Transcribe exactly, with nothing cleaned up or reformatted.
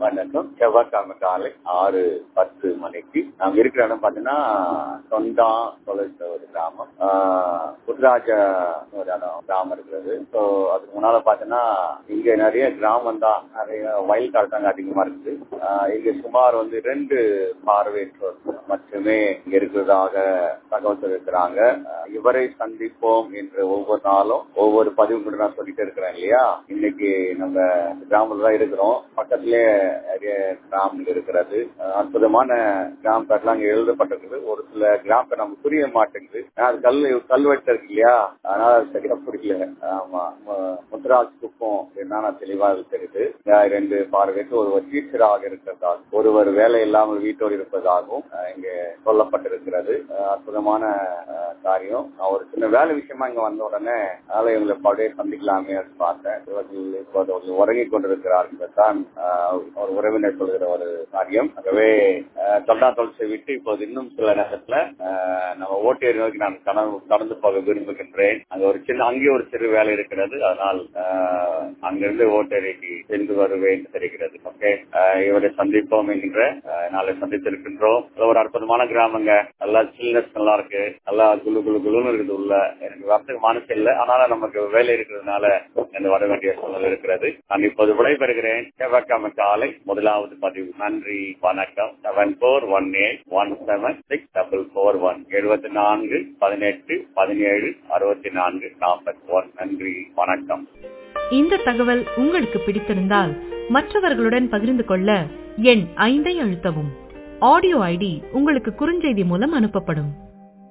வணக்கம். செவ்வாய்க்கிழமை காலை ஆறு பத்து மணிக்கு நாங்க இருக்கிற இடம் பாத்தீங்கன்னா சொந்தா தொலைத்த ஒரு கிராமம். புத்தராஜ ஒரு இடம் கிராமம் இருக்கிறது. ஸோ அதுக்கு முன்னால பாத்தீங்கன்னா இங்க நிறைய கிராமம் தான், நிறைய வயல் காட்டாங்க அதிகமா இருக்குது. இங்க சுமார் வந்து ரெண்டு பார்வையற்றோர் மட்டுமே இங்க இருக்கிறதாக தகவல் தெரிவிக்கிறாங்க. இவரை சந்திப்போம் என்று ஒவ்வொரு நாளும் ஒவ்வொரு பதிவு கூட நான் சொல்லிட்டு இருக்கிறேன் இல்லையா. இன்னைக்கு நம்ம கிராமத்துல தான் இருக்கிறோம். பக்கத்திலே நிறைய கிராமம் இருக்கிறது. அற்புதமான கிராம பேர்லாம் அங்க எழுதப்பட்டிருக்குது. ஒரு சில கிராம பேர் நமக்கு புரிய மாட்டேங்குது. அது கல் கல்வெட்டு இருக்கு இல்லையா, அதனால சரியா புரியல. ஆமா, முத்துராஜ் குப்பம் அப்படின்னா தெளிவா தெரியுது. ரெண்டு பார்வைக்கு ஒருவர் டீச்சராக இருக்கிறதாகவும் ஒருவர் வேலை இல்லாமல் வீட்டோடு இருப்பதாகவும் இங்க சொல்லப்பட்டிருக்கிறது. அற்புதமான காரியம். நான் ஒரு சின்ன வேலை விஷயமா இங்க வந்த உடனே அதனால இவங்களை பழைய சந்திக்கலாமே பார்த்தேன். இவர்கள் இப்போது உறங்கிக் கொண்டிருக்கிறார்கள் தான் ஒரு உறவினர் சொல்கிற ஒரு காரியம். ஆகவே தொண்டா தொழிற்சை விட்டு இப்போது இன்னும் சில நேரத்துல நம்ம ஓட்டேரி நோக்கி நான் கடந்து போக விரும்புகின்றேன். அங்க ஒரு சின்ன அங்கேயே ஒரு சிறு வேலை இருக்கிறது. அதனால் அங்கிருந்து ஓட்டேரிக்கு சென்று வருவேன் தெரிகிறது. ஓகே, இவரை சந்திப்போம் என்கின்ற நாளை சந்தித்திருக்கின்றோம். ஒரு அற்புதமான கிராமங்க. நல்லா சில்னஸ் நல்லா இருக்கு. நல்லா குழு குழு குழுன்னு இருக்குது உள்ள. எனக்கு வரத்துக்கு மனசு இல்லை, ஆனாலும் நமக்கு வேலை இருக்கிறதுனால வர வேண்டிய சூழல் இருக்கிறது. நான் இப்போது விடைபெறுகிறேன். செவ்வாய்க்கிழமை காலை முதலாவது பதிவு. நன்றி, வணக்கம். Seven four one eight one seven six double four one எழுபத்தி நான்கு பதினெட்டு பதினேழு அறுபத்தி நான்கு நாற்பத்தி ஒன். நன்றி, வணக்கம். இந்த தகவல் உங்களுக்கு பிடித்திருந்தால் மற்றவர்களுடன் பகிர்ந்து கொள்ள எண் ஐந்தை அழுத்தவும். ஆடியோ ஐடி உங்களுக்கு குறுஞ்செய்தி மூலம் அனுப்பப்படும்.